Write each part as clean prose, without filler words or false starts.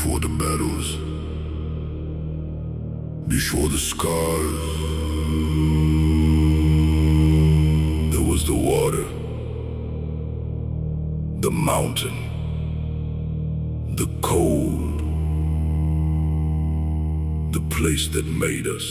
Before the battles, before the scars, there was the water, the mountain, the cold, the place that made us.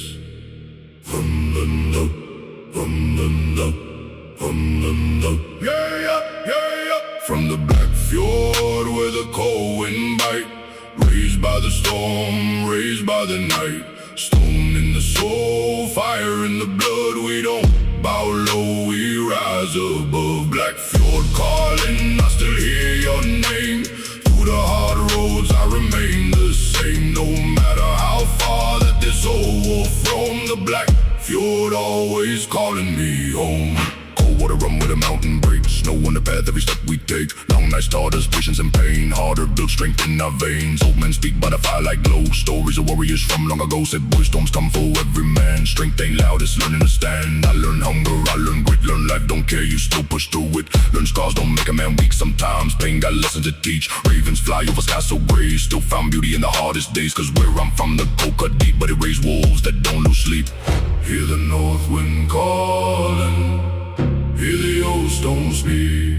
From the black fjord where the cold wind bite, raised by the storm, raised by the night. Stone in the soul, fire in the blood. We don't bow low, we rise above. Black fjord calling, I still hear your name. Through the hard roads I remain the same. No matter how far that this old wolf roam, the black fjord always calling me home. Cold water run where the mountain breaks, snow on the path every step we take. Long nights taught us patience and pain, harder built strength in our veins. Old men speak by the fire like glow, stories of warriors from long ago. Said boy storms come for every man, strength ain't loud, it's learning to stand. I learn hunger, I learn grit, learn life, don't care, you still push through it. Learn scars don't make a man weak, sometimes pain got lessons to teach. Ravens fly over skies so gray, still found beauty in the hardest days. Cause where I'm from the cold cut deep, but it raised wolves that don't lose sleep. Hear the north wind calling, hear the old stones speak.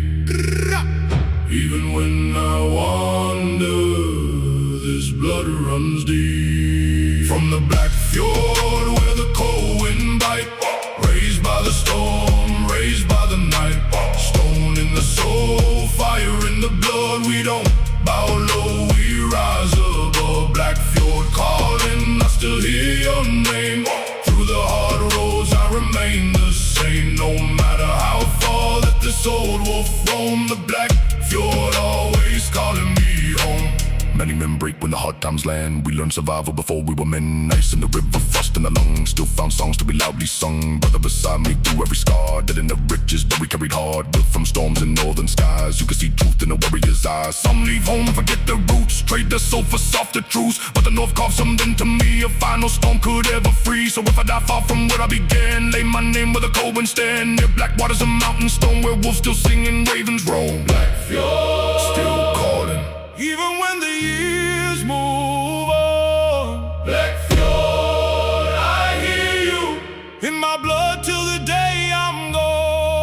Even when I wander, this blood runs deep. From the black fjord where the cold wind bite, raised by the storm, raised by the night. Stone in the soul, fire in the blood. We don't bow low, we rise above. Black fjord calling, I still hear your name. Through the hard roads I remain the same. No matter how far that this old wolf roam, the black fjord always calling me home. Many men break when the hard times land. We learned survival before we were men. Ice in the river, frost in the lungs. Still found songs to be loudly sung. Brother beside me through every scar. Dead in the riches, but we carried hard. Built from storms in northern skies. You can see truth in a warrior's eyes. Some leave home, forget their roots. Trade their soul for softer truths. But the north carved something to me a final storm could ever free. So if I die far from where I began, lay my name where the cold wind stand. Near black waters, a mountain stone where wolves still singing, ravens roam. Black fjord, still calling. Even when the years move on, black fjord, I hear you in my blood till the day I'm gone.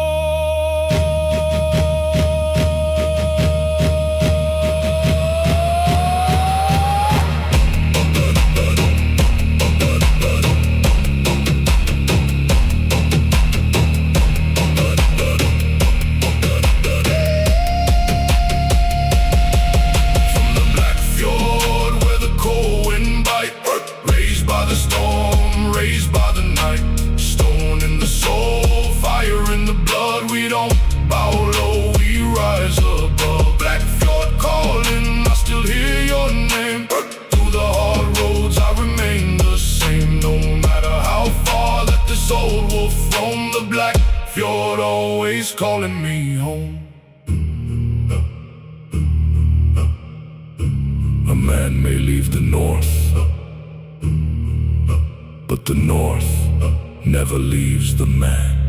Raised by the night, stone in the soul, fire in the blood. We don't bow low, we rise above. Black fjord calling, I still hear your name. Through the hard roads I remain the same. No matter how far that this old wolf roam, the black fjord always calling me home. A man may leave the north, but the north never leaves the man.